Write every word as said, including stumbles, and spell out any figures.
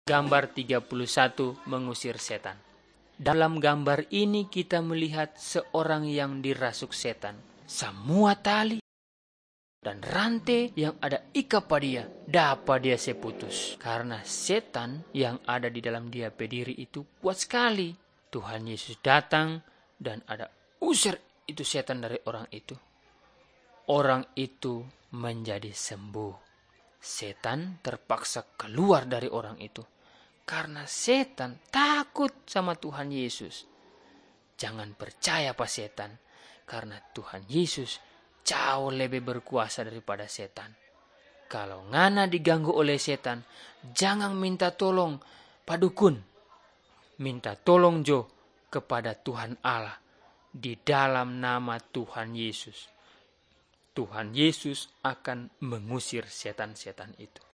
Gambar tiga puluh satu, mengusir setan. Dalam gambar ini kita melihat seorang yang dirasuk setan. Semua tali dan rantai yang ada ikat pada dia dapat dia seputus. Karena setan yang ada di dalam dia berdiri itu kuat sekali. Tuhan Yesus datang dan ada usir itu setan dari orang itu. Orang itu menjadi sembuh. Setan terpaksa keluar dari orang itu. Karena setan takut sama Tuhan Yesus. Jangan percaya pada setan. Karena Tuhan Yesus jauh lebih berkuasa daripada setan. Kalau ngana diganggu oleh setan, jangan minta tolong pada dukun. Minta tolong jo kepada Tuhan Allah. Di dalam nama Tuhan Yesus. Tuhan Yesus akan mengusir setan-setan itu.